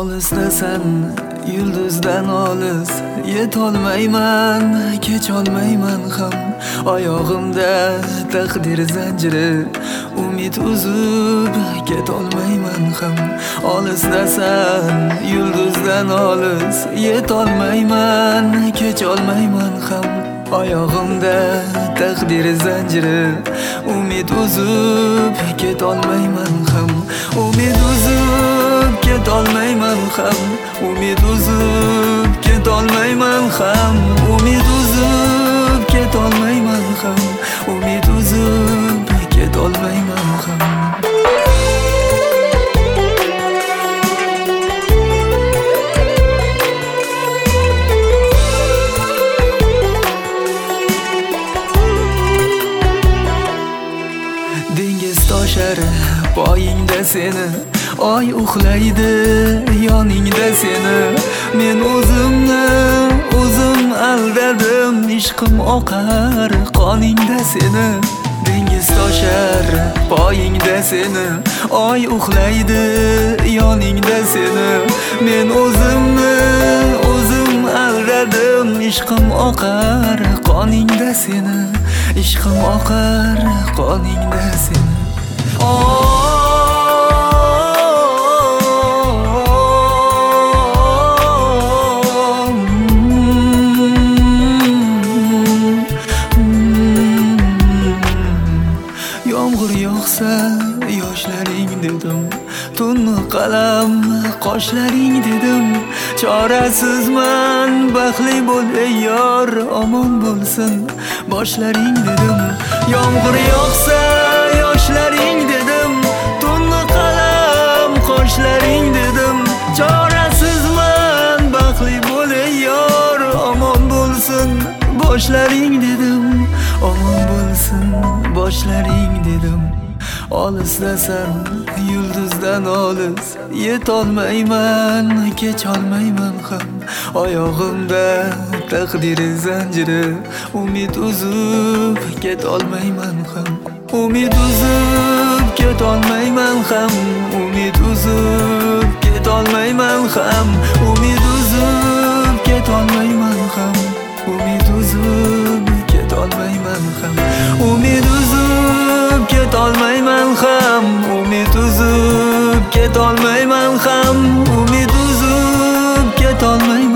Olisdasan yulduzdan olis, yetolmayman, kecholmayman ham. Oyog'imda taqdir zanjiri, umid uzib ketolmayman ham. Olisdasan yulduzdan olis, yetolmayman, kecholmayman ham. Oyog'imda taqdir zanjiri, umid uzib ketolmayman ham. Umid uzib ketolmayman ham. Umid uzib ketolmayman ham. Umid uzib ketolmayman ham. Umid uzib ketolmayman ham. Dengiz toshar poyingda seni, oy uxlaydi yoningda seni. Men o'zim aldadim, ishqim oqar qoningda seni. Dengiz toshar poyingda seni, oy uxlaydi yoningda seni. Men o'zim aldadim, ishqim oqar qoningda seni. Ishqim oqar qoningda seni. Yomg'ir yog'sa yoshlaring dedim, tunni qalam qoshlaring dedim. Chorasizman, baxtli bo'l ey yor, omon bo'lsin boshlaring dedim. Yomg'ir yog'sa yoshlaring dedim, tunni qalam qoshlaring dedim. Chorasizman, baxtli bo'l ey yor, omon bo'lsin boshlaring dedim. Omon bo'lsin boshlaring dedim. Olisdasan yulduzdan olis, yetolmayman, kecholmayman ham. Oyog'imda taqdir zanjiri, umid uzib ketolmayman ham. Umid uzib ketolmayman ham. Umid uzib ketolmayman ham. Umid uzib ketolmayman ham. Umid uzib ketolmayman ham. Umid uzib ketolmayman ham. Umid uzib ketolmayman ham. Umid uzib ketolmayman